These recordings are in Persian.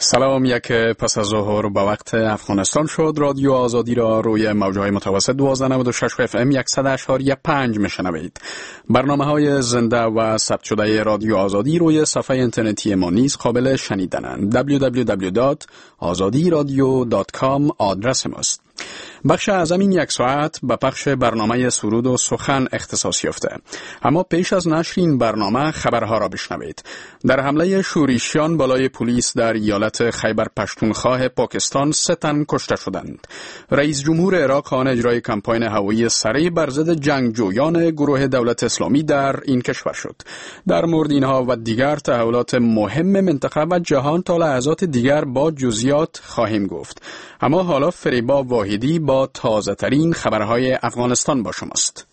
سلام، یک پس از ظهر به وقت افغانستان شد. رادیو آزادی را روی موجهای متوسط 1296 FM 100.5 میشنوید. برنامه‌های زنده و ثبت شده رادیو آزادی روی صفحه اینترنتی ما نیز قابل شنیدنند. www.azadiradio.com آدرس ماست. بخش از این یک ساعت به پخش برنامه سرود و سخن اختصاص یافته. اما پیش از نشر این برنامه خبرها را بشنوید. در حمله شورشیان بالای پلیس در ایالت خیبر پشتونخوا پاکستان 3 تن کشته شدند. رئیس جمهور عراق خواهان اجرای کمپاین هوایی سریع بر ضد جنگجویان گروه دولت اسلامی در این کشور شد. در مورد اینها و دیگر تحولات مهم منطقه و جهان تا لحظات دیگر با جزئیات خواهیم گفت. اما حالا فریبا واحدی با تازه ترین خبرهای افغانستان با شماست.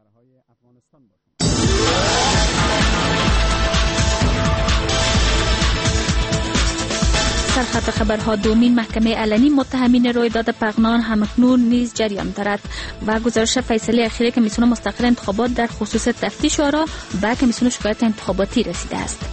سرخط خبرها. دومین محکمه علنی متهمین رویداد پغمان همکنون نیز جریان دارد و گزارش فیصله اخیر کمیسیون مستقل انتخابات در خصوص تفتیش آرا به کمیسیون شکایت انتخاباتی رسیده است.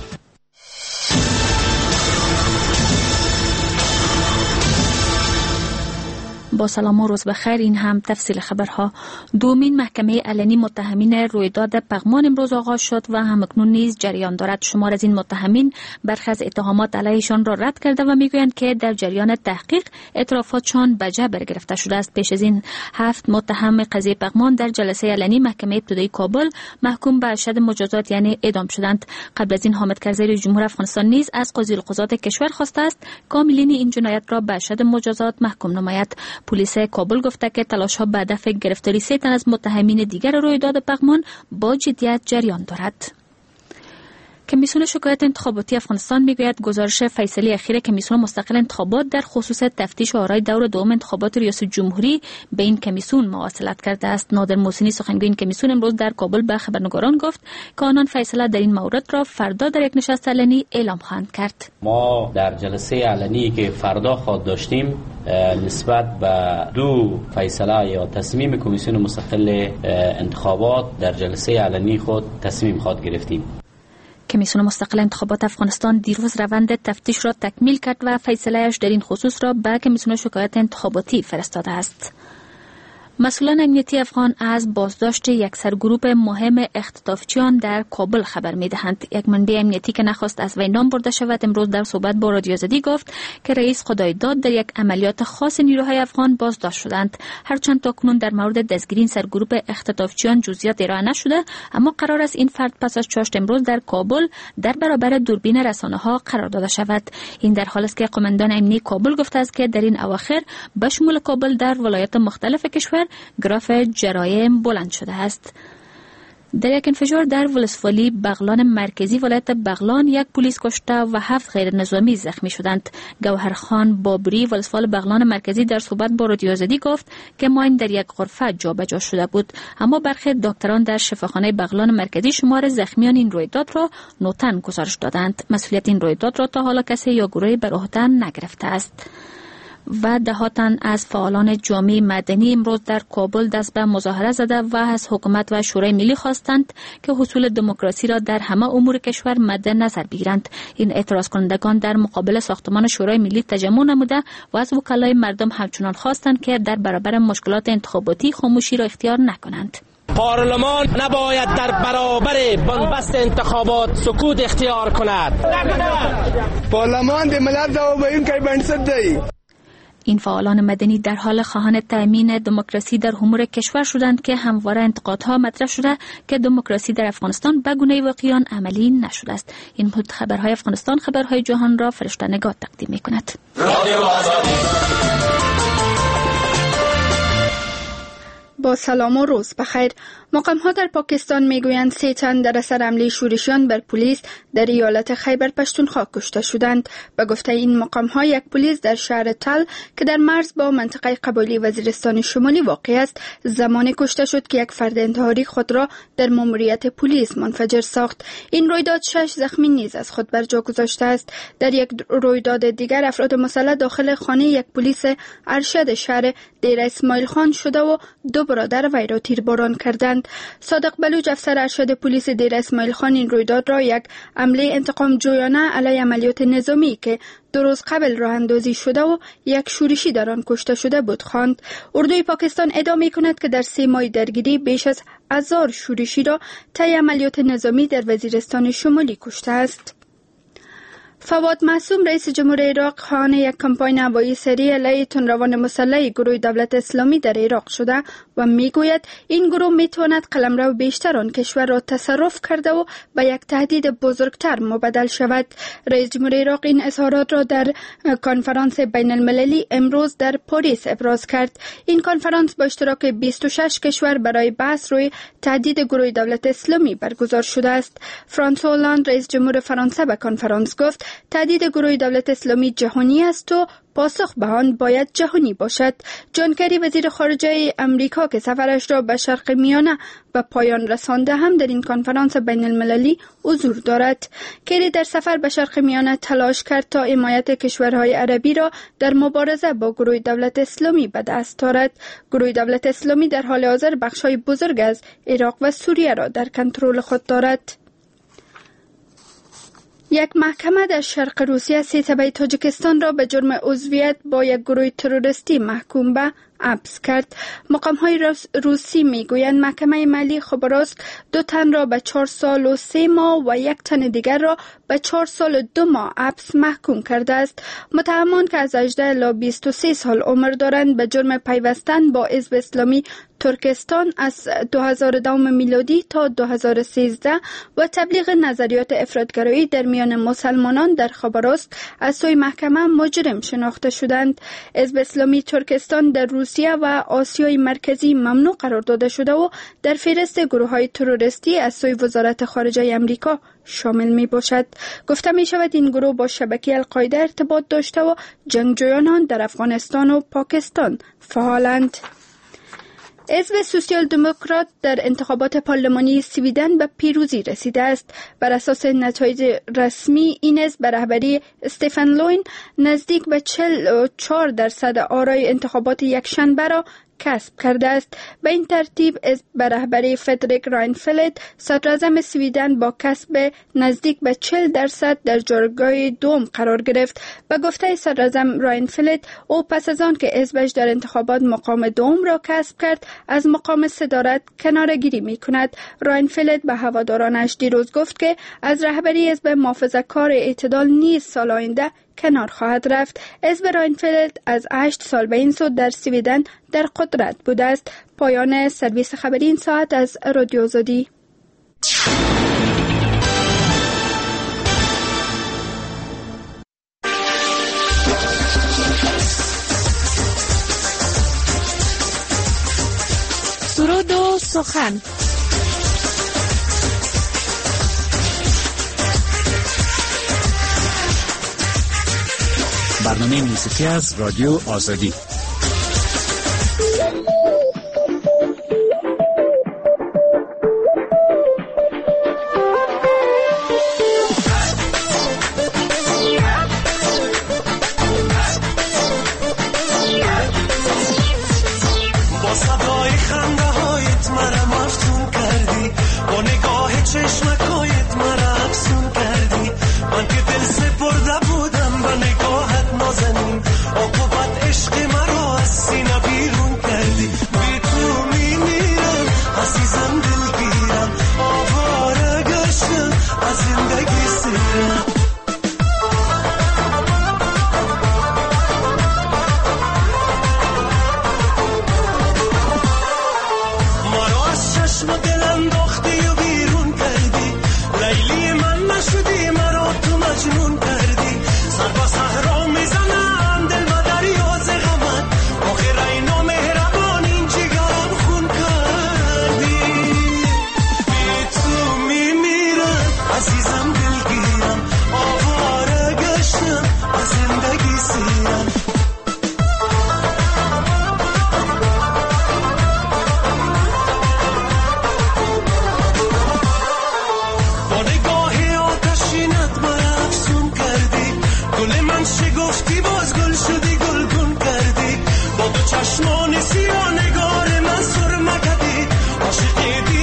با سلام و روز بخیر. این هم تفصیل خبرها. دومین محکمه علنی متهمین رویداد پغمان امروز آغاز شد و همکنون نیز جریان دارد. شمار از این متهمین برخی از اتهامات علیهشان را رد کرده و میگویند که در جریان تحقیق اعترافاتشان به جبر گرفته شده است. پیش از این 7 متهم قضیه پغمان در جلسه علنی محکمه ابتدایی کابل محکوم به ارشد مجازات یعنی اعدام شدند. قبل از این حامد کرزی رئیس جمهور افغانستان نیز از قاضی القضات کشور خواسته است کاملین این جنایت را به ارشد مجازات محکوم نماید. پلیس کابل گفته که تلاش‌ها به هدف گرفتاری 3 تن از متهمین دیگر رویداد پغمان با جدیت جریان دارد. کمیسیون شکایت انتخاباتی افغانستان میگوید گزارش فیصله اخیر کمیسیون مستقل انتخابات در خصوص تفتیش آرای دور دوم انتخابات ریاست جمهوری به این کمیسیون مواصلت کرده است. نادر محسنی سخنگوی این کمیسیون امروز در کابل به خبرنگاران گفت که آنان فیصله در این مورد را فردا در یک نشست علنی اعلام خواهند کرد. ما در جلسه علنی که فردا خواهد داشتیم نسبت به 2 فیصله یا تصمیم کمیسیون مستقل انتخابات در جلسه علنی خود تصمیم خواهد گرفتیم. کمیسیون مستقل انتخابات افغانستان دیروز روند تفتیش را تکمیل کرد و فیصله‌اش در این خصوص را به کمیسیون شکایت انتخاباتی فرستاده است. مسئولان امنیتی افغان از بازداشت یک سرگروه مهم اختطافچیان در کابل خبر می‌دهند. یک منبع امنیتی که نخواست از وی نام برده شود امروز در صحبت با رادیو آزادی گفت که رئیس خدایداد در یک عملیات خاص نیروهای افغان بازداشت شدند. هرچند تاکنون در مورد دستگیری این سرگروه اختطافچیان جزئیات ارائه نشده، اما قرار است این فرد پس از چاشت امروز در کابل در برابر دوربین رسانه‌ها قرار داده شود. این در حالی است که قماندان امنیتی کابل گفته است که در این اواخر به شمول کابل در ولایات مختلف کشور گراف جرایم بلند شده است. در یک انفجار در ولسوالی بغلان مرکزی ولایت بغلان یک پلیس کشته و 7 غیر نظامی زخمی شدند. گوهرخان بابری ولسوال بغلان مرکزی در صحبت با رادیو آزادی گفت که ماین در یک غرفه جابجا شده بود، اما برخی دکتران در شفاخانه بغلان مرکزی شمار زخمیان این رویداد را 9 تن گزارش دادند. مسئولیت این رویداد را تا حالا کسی یا گروهی بر عهده نگرفته است. و 10 تن از فعالان جامعه مدنی امروز در کابل دست به مظاهره زده و از حکومت و شورای ملی خواستند که حصول دموکراسی را در همه امور کشور مد نظر بگیرند. این اعتراض کنندگان در مقابل ساختمان شورای ملی تجمع نموده و از وکلای مردم همچنان خواستند که در برابر مشکلات انتخاباتی خاموشی را اختیار نکنند. پارلمان نباید در برابر بنبست انتخابات سکوت اختیار کند. پارلمان د ملت ځوابوونکی بنسټ دی. این فعالان مدنی در حال خواهان تأمین دموکراسی در امور کشور شدند که همواره انتقادها مطرح شده که دموکراسی در افغانستان به گونه واقعیان عملی نشده است. این بود خبرهای افغانستان. خبرهای جهان را فرشته نگاه تقدیم می‌کند. با سلام و روز بخیر. مقام‌ها در پاکستان میگویند 3 تن در اثر حمله شورشیان بر پلیس در ایالت خیبر پشتونخوا کشته شدند. به گفته این مقام‌ها یک پلیس در شهر تل که در مرز با منطقه قبایلی وزیرستان شمالی واقع است زمانی کشته شد که یک فرد انتحاری خود را در ماموریت پلیس منفجر ساخت. این رویداد 6 زخمی نیز از خود بر جا گذاشته است. در یک رویداد دیگر افراد مسلح داخل خانه یک پلیس ارشد شهر دیر اسماعیل خان شده و 2 برادر وی را تیرباران کردند. شدند. صادق بلوچ افسر ارشد پلیس دیر اسماعیل خان این رویداد را یک حمله انتقام جویانه علیه عملیات نظامی که 2 روز قبل راه اندازی شده و یک شورشی در آن کشته شده بود خواند. اردوی پاکستان ادعا می‌کند که در 3 ماه درگیری بیش از 1000 شورشی را طی عملیات نظامی در وزیرستان شمالی کشته است. فواد معصوم رئیس جمهور عراق خواهان یک کمپاین هوایی سریع علیه تندروان مسلح گروه دولت اسلامی در عراق شده و میگوید این گروه میتواند قلمرو بیشتر آن کشور را تصرف کرده و به یک تهدید بزرگتر مبدل شود. رئیس جمهور عراق این اظهارات را در کنفرانس بین المللی امروز در پاریس ابراز کرد. این کنفرانس با اشتراک 26 کشور برای بحث روی تهدید گروه دولت اسلامی برگزار شده است. فرانسوا هولند رئیس جمهور فرانسه به کنفرانس گفت تهدید گروه دولت اسلامی جهانی است و پاسخ به آن باید جهانی باشد. جان کری وزیر خارجه امریکا که سفرش را به شرق میانه به پایان رسانده هم در این کنفرانس بین المللی حضور دارد. کری در سفر به شرق میانه تلاش کرد تا حمایت کشورهای عربی را در مبارزه با گروه دولت اسلامی به دست آورد. گروه دولت اسلامی در حال حاضر بخش‌های بزرگ از عراق و سوریه را در کنترل خود دارد. یک محکمه در شرق روسیه 3 تبع تاجیکستان را به جرم عضویت با یک گروه تروریستی محکوم به حبس کرد. مقام‌های روسی میگویند محکمه ملی خبرسک 2 تن را به 4 سال و 3 ماه و 1 تن دیگر را به 4 سال و 2 ماه حبس محکوم کرده است. متهمان که از 18 الی 23 سال عمر دارند به جرم پیوستن با حزب اسلامی ترکستان از 2002 میلادی تا 2013 و تبلیغ نظریات افراطگرایی در میان مسلمانان در خبرسک از سوی محکمه مجرم شناخته شدند. حزب اسلامی ترکستان در روسیه و آسیای مرکزی ممنوع قرار داده شده و در فهرست گروه‌های تروریستی از سوی وزارت خارجه آمریکا شامل می باشد. گفته می شود این گروه با شبکه القاعده ارتباط داشته و جنگجویان در افغانستان و پاکستان فعالند. حزب سوسیال دموکرات در انتخابات پارلمانی سویدن به پیروزی رسیده است. بر اساس نتایج رسمی این حزب به رهبری استفان لوین نزدیک به 44% آرای انتخابات یکشنبه را کسب کرده است. به این ترتیب حزب به رهبری فردریک راینفلد صدراعظم سویدن با کسب نزدیک به 40% در جایگاه دوم قرار گرفت. به گفته صدراعظم راینفلد او پس از آن که حزبش در انتخابات مقام دوم را کسب کرد از مقام صدارت کناره‌گیری می‌کند. راینفلد به هوادارانش دیروز گفت که از رهبری حزب محافظه‌کار اعتدال نیز سال آینده کنار خواهد رفت. حزب راینفلد از 8 سال به این سو در سویدن در قدرت بوده است. پایان سرویس خبری این ساعت از رادیو آزادی. سرود و سخن. برنامه موسیقی از رادیو آزادی. با صدای خنده هایت مرا مفتون کردی، با نگاه چشمکایت مرا افسون کردی. من که دل سپرده بودم به نگاهت نازنین، عاقبت عشق مرا از سینه بیرون کردی. بی تو میمیرم عزیزم دلگیرم، آواره گشتم از زندگی سیرم. مرا از چشم دل انداختی و بیرون کردی، لیلی من نشدی مرا تو مجنون کردی. سر با صحرا میزنم دل و دریا ز غمت، آخر اینا مهربان این جگرم خون کردی. بی تو میمیرم عزیزم دلگیرم، آواره گشتم از زندگی سیرم. با نگاه آتشینت مرا افسون کردی، گل من شگفتی باز گل شدی گلگون کردی. با دو چشمان سیاه نگار من سرمه کردی، عاشق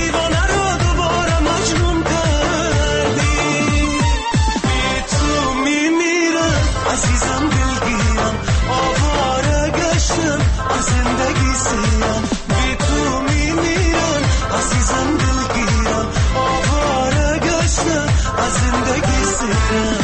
عزیزم دلگیرم آواره گشتم از زندگی سیرم بی تو میمیرم عزیزم دلگیرم آواره گشتم از زندگی سیرم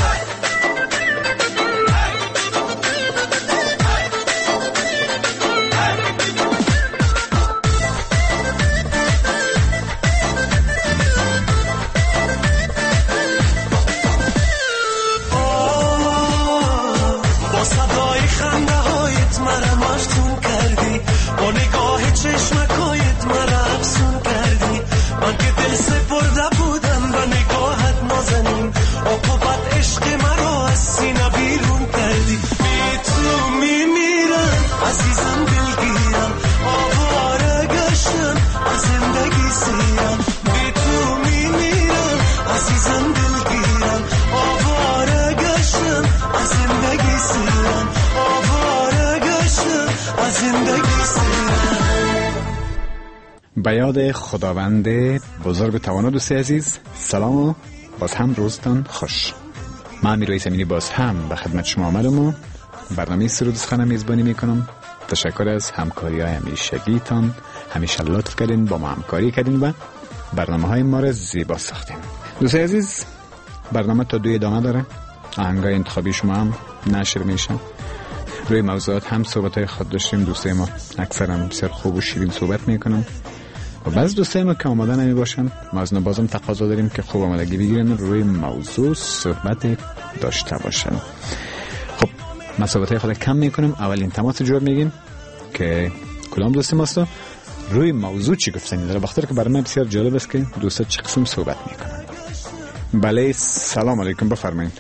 چشمکایت مرا افسون کردی من که دل سپرده بودم و نگاهت نازنین عقوبت عشق مرا از سینه بیرون کردی بی تو میمیرم عزیزم دلگیرم آواره گشتم از زندگی سیرم بی تو میمیرم عزیزم دلگیرم آواره گشتم از زندگی سیرم آواره گشتم از زندگی سیرم. به یاد خداوند بزرگ توانا. دوستی عزیز سلام و باز هم روزتان خوش. من امیر رئیس امینی باز هم به خدمت شما آمدم و برنامه سرود سخن میزبانی میکنم. تشکر از همکاری های همیشگیتان. همیشه لطف کردین با ما همکاری کردین و برنامه های ما را زیبا ساختین. دوستی عزیز برنامه تا 2 ادامه داره. آهنگای انتخابی شما هم نشر میشن. روی موضوعات هم صحبت های خود داشتیم. دوستای ما اکثرا بسیار خوب و شیرین صحبت میکنن و بعض دوستای ما که آماده نمی باشن ما از بازم تقاضا داریم که خوب آمادگی بگیرن روی موضوع صحبت داشته باشن. خب ما صحبت های خود کم میکنم. اولین تماس جواب میگیم که کدام دوست ماست روی موضوع چی گفتنی داره، بخاطر که برای من بسیار جالب است که دوستا چه قسم صحبت میکنن. بله سلام علیکم بفرمایید.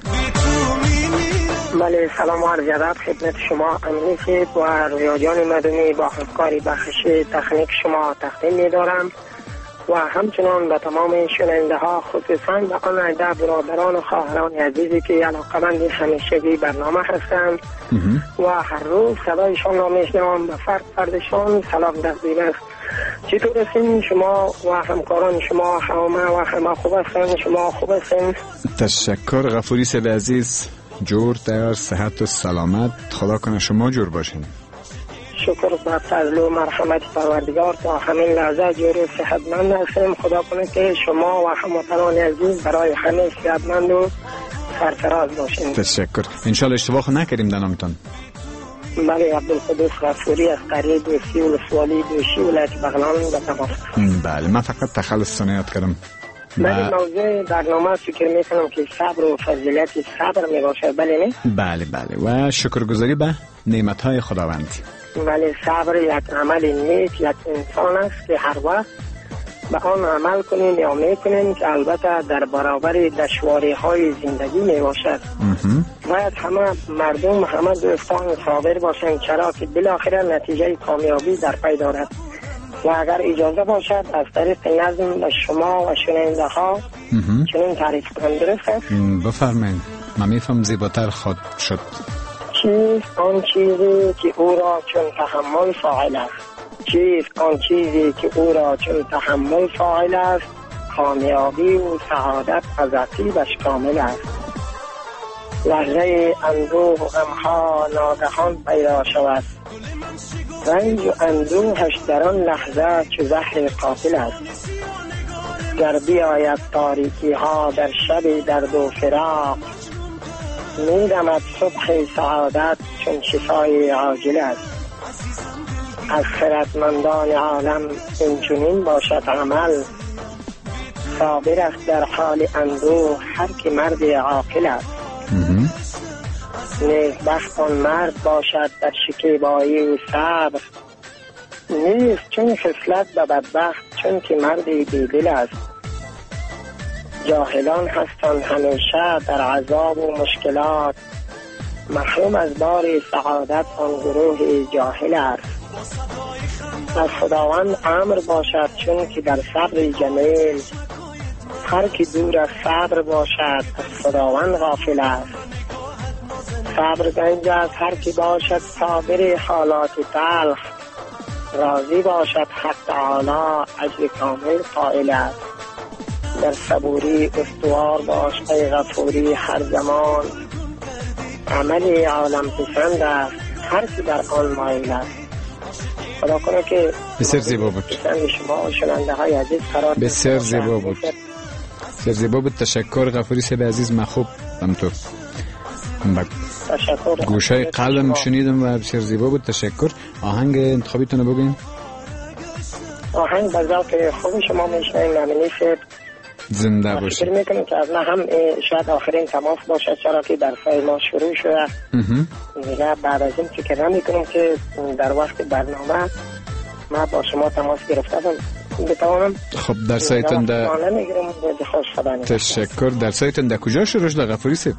بله سلام و عرض ادب خدمت شما امینی صاحب و رویاجان مدنی با همکاری بخش تکنیک شما تقدیم می‌دارم و همچنان به تمام شنونده ها خصوصا به آن عده برادران و خواهران عزیزی که علاقه‌مند همیشگی برنامه هستند و هر روز صدایشان را میشنوم به فرد فردشان سلام تقدیم است. چطور هستین شما و همکاران شما؟ همه خوب هستن؟ شما خوب هستین؟ تشکر غفوری صاحب عزیز. جور تیار صحت و سلامت. خدا کنه شما جور باشین. شکر به فضل و مرحمت پروردگار تا همین لحظه جور و صحتمند هستیم. خدا کنه که شما و هموطنان عزیز برای همه صحتمند و سرفراز باشین. تشکر. انشالله اشتباه نکردیم در نامتان. بله عبدالقدوس غفوری از قریه دوستی و سوالی دوشی ولایت بغلان به تماس. بله من فقط تخلص یاد کردم. بله موضوع برنامه فکر میکنم که صبر و فضیلت صبر می باشه. بله نه؟ بله و شکرگزاری به نعمتهای خداوند. بله صبر یک عمل نیک یک انسان است که هر وقت به آن عمل کنیم یا میکنیم که البته در برابر دشواری های زندگی می باشد. باید همه مردم همه دوستان صابر باشند چرا که بالاخره نتیجه کامیابی در پی دارد. و اگر اجازه باشد از طریق نظم به شما و شنونده ها چنین تعریف کنم، درست است؟ بفرمایید. من میفهم زیباتر خود شد. چیست آن چیزی که او را چون تحمل فاعل است؟ چیست آن چیزی که او را چون تحمل فاعل است؟ کامیابی و سعادت از عقیبش کامل است. لحظه اندوه و غمها ناگهان پیدا شود، رنج و اندوهش در آن لحظه چو زهر قاتل است. گر بیاید تاریکی ها در شب درد و فراق، میدمد صبح سعادت چون شفای عاجل است. از خردمندان عالم این چنین باشد عمل، صابر است در حال اندوه هر که مرد عاقل است. نیکبخت آن مرد باشد در شکیبایی و صبر، نیست چون خصلت به بدبخت چون که مرد بیدل است. جاهلان هستند همیشه در عذاب و مشکلات، محروم از بار سعادت آن گروه جاهل است. از خداوند امر باشد چون که در صبر جمیل، هر که دور از صبر باشد از خداوند غافل است. صبر گنج از هر که باشد صابر حالات تلخ، راضی باشد حق تعالی اجر کامل قائل است. در صبوری استوار باش ای غفوری هر زمان، عمل عالم پسند است، هر کی در آن مایل است. خدا کنه که بسیار زیبا بود. شما شنونده های عزیز قرار بسیار زیبا بود. بسیار زیبا بود. تشکر غفوری صاحب عزیز. من خوب تو تشکر. گوشای قلبم شنیدم و بسیار زیبا بود. تشکر. آهنگ انتخابیتون رو بگین. آهنگ به ذوق خوب شما میشنویم. ممنونی صاحب. زنده باشید. فکر میکنم که از نه هم شاید آخرین تماس باشه، چرا که در سای ما شروع شده. دیگه بعد از این فکر نمیکنم که در وقت برنامه ما با شما تماس گرفتم بتوانم. خب در سایتون ده تشکر. در سایتون ده کجا شروع شده غفوری صاحب؟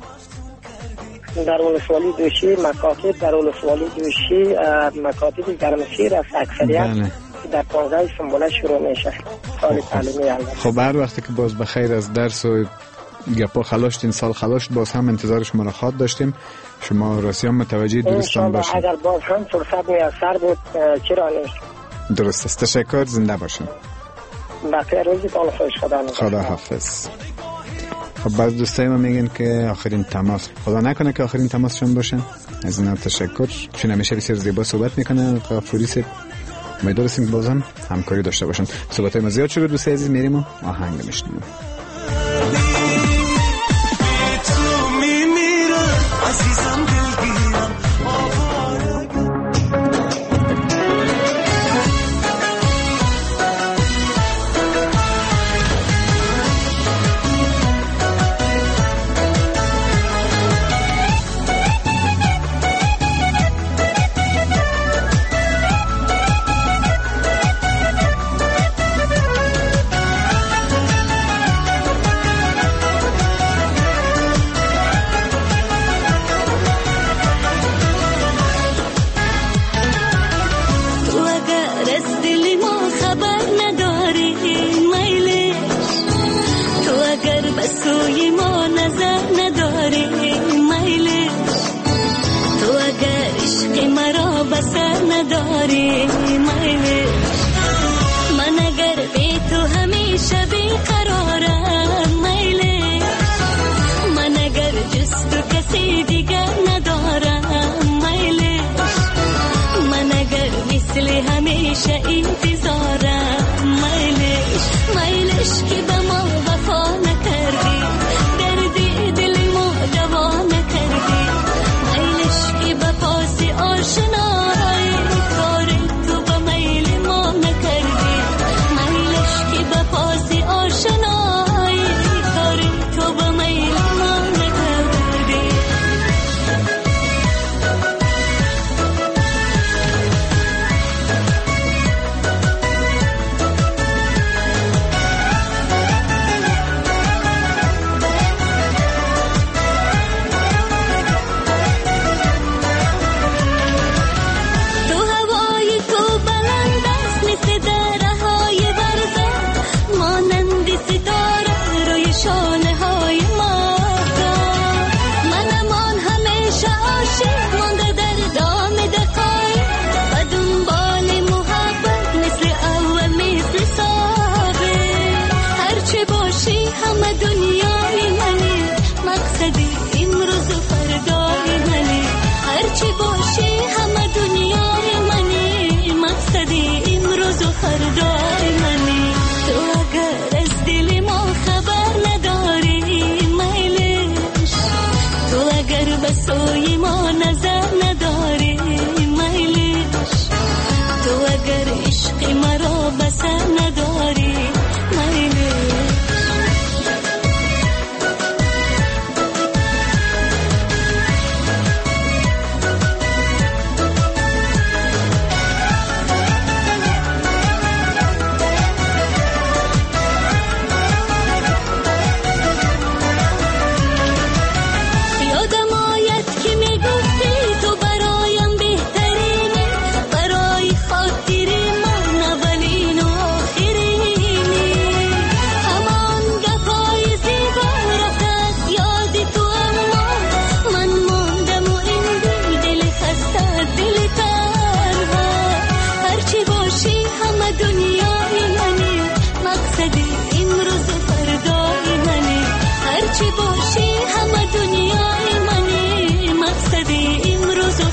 در ولسوالی دوشی مکاتب، در ولسوالی دوشی مکاتب گرمسیر از اکثریت در 15 سنبوله شروع میشه سال تعلیمی. خب هر وقتی که باز بخیر از درس و گپا خلاص این سال خلاص باز هم انتظار شما را خواهد داشتیم. شما راسیان متوجه درستان باشید. اگر باز هم فرصت میسر بود چرا نیست. درست است. تشکر. زنده باشین. بقیه روزتان خوش. خدا حافظ. خب بعض دوستای ما میگن که آخرین تماس، خدا نکنه که آخرین تماسشون باشه. از اینا تشکر. چون همیشه بسیار زیبا صحبت میکنه غفوری صاحب. امیدوارم که بازم همکاری داشته باشن. صحبت‌های ما زیاد شده دوستای عزیز. میریم و آهنگ میشنویم. آشنا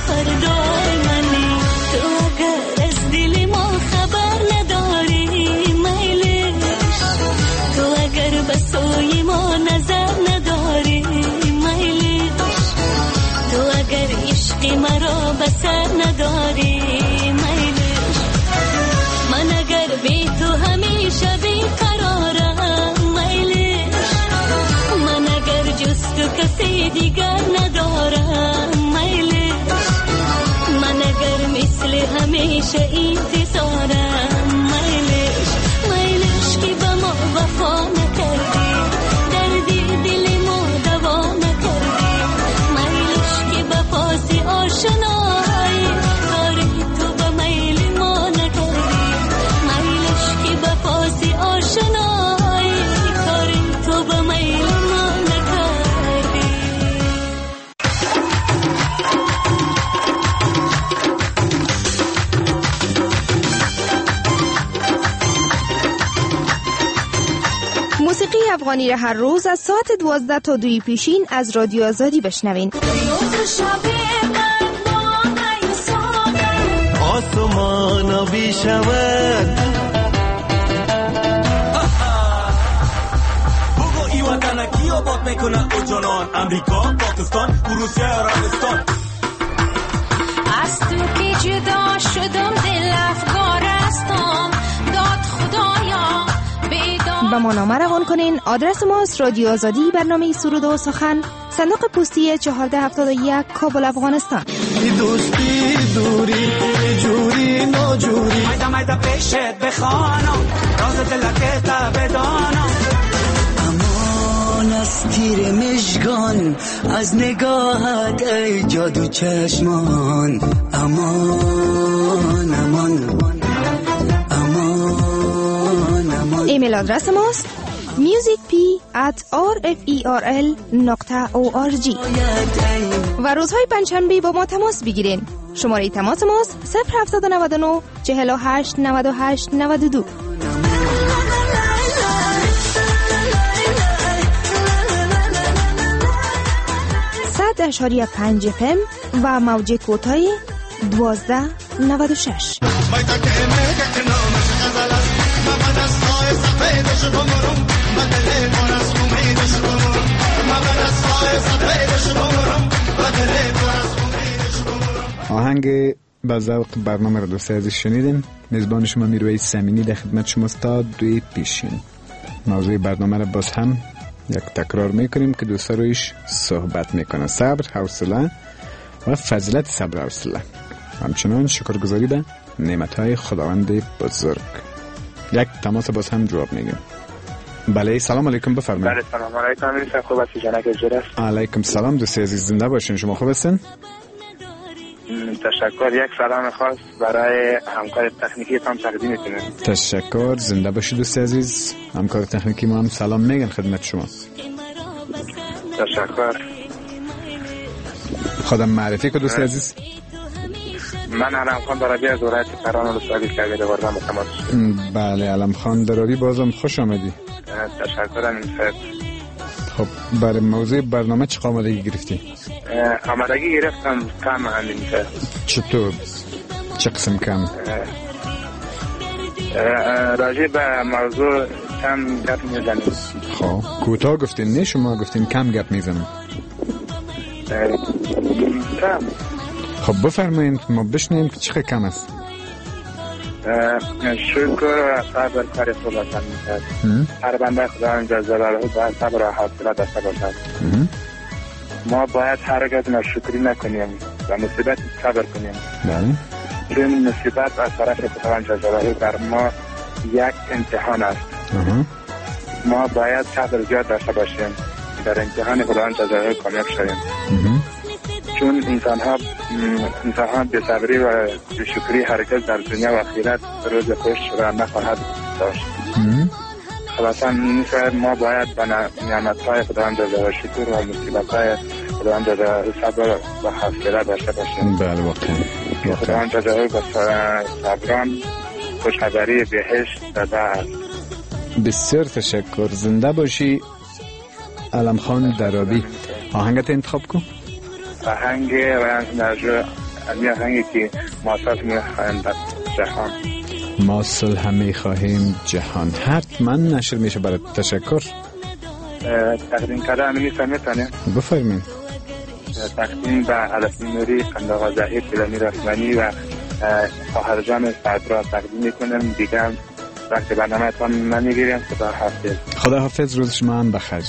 فردای منی. تو اگر از دل ما خبر نداری میلش، تو اگر به سوی ما نظر نداری میلش، تو اگر عشق مرا به سر نداری میلش، من اگر بی تو همیشه بیقرارم میلش، من اگر جز تو کسی دیگر ندارم میلش، من اگر مثل همیشه انتظارم میلش، میلش که به ما وفا نکردی، دردی دل ما دوا نکردی میلش، که به پاس آشنایی کاری تو به میل ما نکردی میلش، که به پاس آشنایی کاری تو به میل ما نکردی. موسیقی افغانی را هر روز از ساعت 12 تا 2 پیشین از رادیو آزادی بشنوین. آسمان بی شود بگو ای وطن کی آباد میکنه او جانان، امریکا، پاکستان، روسیه، عربستان. از تو که جدا شدم دل افگارستم، داد خدایا به ما نامه روان کنین. آدرس ماست رادیو آزادی، برنامه سرود و سخن، صندوق پستی 1471 کابل افغانستان. دوستی دوری جوری ناجوری مایده مایده پیشت بخوانم، راز دلکه تا بدانم. امان از تیر مژگان، از نگاهت ای جادو چشمان. امان امان امان امان. ایمیل آدرس ماست musicp@rferl.org و روزهای پنجشنبه با ما تماس بگیرین. شماره تماس ماست 0799 48 98 92. .5 FM و موج کوتاه 1296. آهنگ با ذوق برنامه را دوست عزیز شنیدین. میزبان شما میرویس سمینی در خدمت شماست تا 2 پیشین. موضوع برنامه را باز هم یک تکرار میکنیم که دوستا رویش صحبت میکنه: صبر، حوصله و فضیلت صبر و حوصله، همچنان شکرگزاری به نعمتهای خداوند بزرگ. یک تماس باز هم جواب میگیم. بله، سلام علیکم، بفرمایید. بله، سلام علیکم. خوب هستی جناب اجرا؟ علیکم سلام دوست عزیز، زنده باشین. شما خوب هستین؟ تشکر. یک سلام خاص برای همکار تکنیکی تام تقدیم میکنم. تشکر، زنده باشید دوست عزیز. همکار تکنیکی ما هم سلام میگن خدمت شما. تشکر. خودم معرفی که دوست عزیز. من علم خان درابی از ولایت کران ولسوالی شهید وردم تماس. بله، علم خان درابی، بازم خوش آمدی. تشکر. امین صاحب. خب برای موضوع برنامه چه آمادگی گرفتی؟ آمادگی گرفتم کم همین صاحب. چطور؟ چه قسم کم؟ راجع به موضوع کم گپ میزنیم. خب کوتاه گفتین، نه شما گفتین کم گپ میزنم. کم. خب بفرمایید ما بشنیم که چقدر کم است. شکر و صبر کار خود هستن میکرد. هر بنده خدا جزاله باید صبر و حوصله داشته باشد. ما باید هرگز ناشکری نکنیم و مصیبت صبر کنیم. بله. چون مصیبت از طرف خداوند جزاله بر ما یک امتحان است. ما باید صبر زیاد داشته باشیم در امتحان خداوند جزاله کامیاب شویم. چون انسان ها به صبری و به شکری حرکت در دنیا و آخرت روز خوش را نخواهد داشت. خلاصا مثل ما باید به نعمت‌های خداوند جزاله شکر و مصیبت‌های خداوند جزاله صبر و حوصله داشته باشیم. بله واقعا. خداوند جزاله با صبران خوشخبری بهشت داده است. بسیار تشکر، زنده باشی. علم خان درابی. آهنگت انتخاب کن. آهنگ رنج نجو همین آهنگی که ما صلح میخواهیم در جهان. ما صلح میخواهیم جهان حتما نشر میشه. برای تشکر. تقدیم کرده همینی سمیتانه بفرمین. تقدیم به علفی نوری، قنداغا زهیر، گلانی رحمانی و خواهرجان صدرا تقدیم میکنم. دیگه هم وقتی برنامه تان نمیگیریم. خدا حافظ. خدا حافظ. روز شما هم بخیر.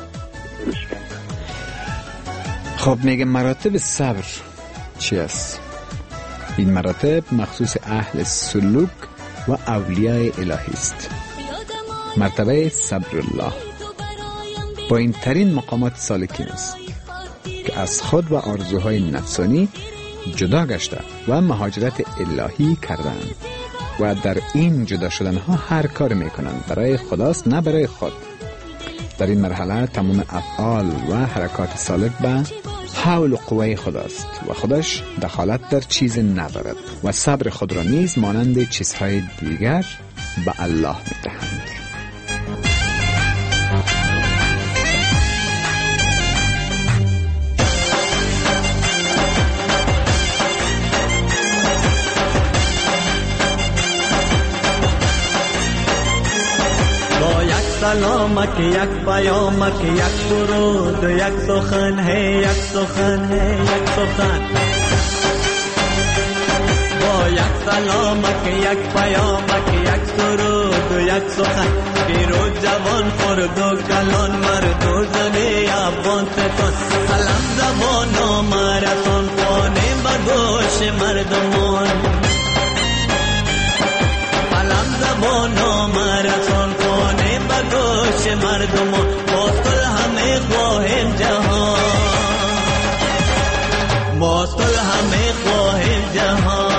خب میگه مراتب صبر چی است؟ این مراتب مخصوص اهل سلوک و اولیاء الهی است. مرتبه صبر الله با این ترین مقامات سالکین است که از خود و آرزوهای نفسانی جدا گشته و مهاجرت الهی کردند و در این جدا شدن ها هر کار میکنند برای خداست نه برای خود. در این مرحله تمام افعال و حرکات سالک به حول و قوه خداست و خودش دخالت در چیز ندارد و صبر خود را نیز مانند چیزهای دیگر به الله میدهند. سلامک یک پیامک یک درود یک سخن ہے یک سخن ہے یک سخن با یک سلامک یک پیامک یک درود یک سخن پیرو جوان خرد و کلان مرد و زن افغانستان سلام زبان و مرسان خانه بگوش مردمان سلام زبان و مرسان خانه بگوش مردمان ما صلح همه خواهیم جهان ما صلح همه خواهیم جهان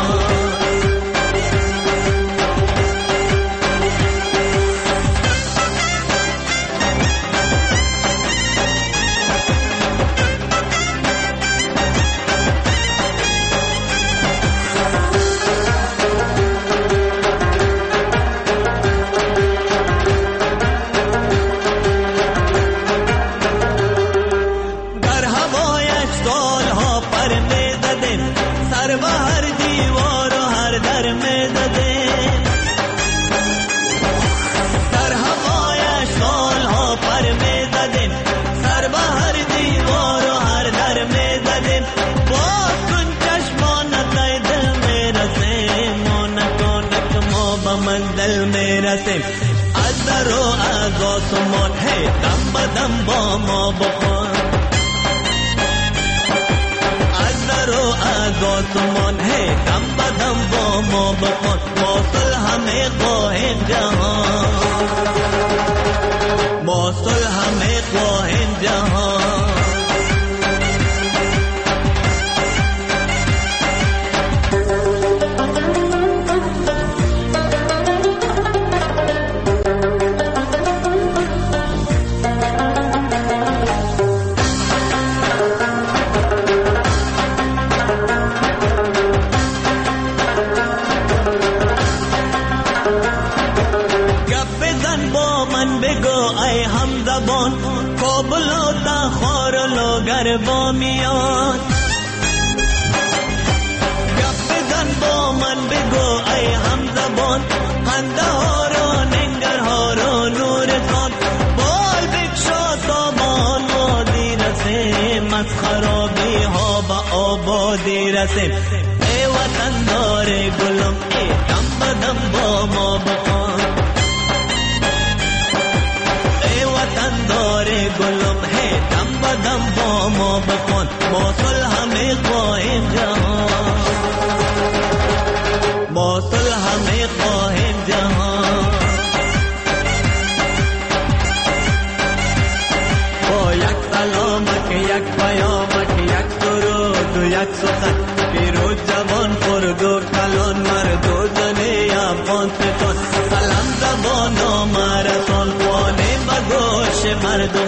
از در و از آسمان هی دم بدم با ما بخوان از در و از آسمان هی دم بدم با ما بخوان ما صلح همه خواهیم جهان ما صلح همه خواهیم جهان کابلو تا خارلو گربا میاد گپ بزن با من بگو ای همزبان خنده ها رو ننگر ها رو نور خان بال بکشا سامان وادی رسیم از خرابی ها با آبادی رسیم ای وطن دار گلم ای دم بدم با ما بخوان داره گلم ہے دم بدم با ما بخون ما صلح ہمیں خواہیم جہاں ما صلح ہمیں خواہیم جہاں با یک سلامک یک پیامک یک درود یک سخن پیروز جوان خرد و کلان مرد و زن افغانستان سلام زبان و مرسان خانه بگوش مردم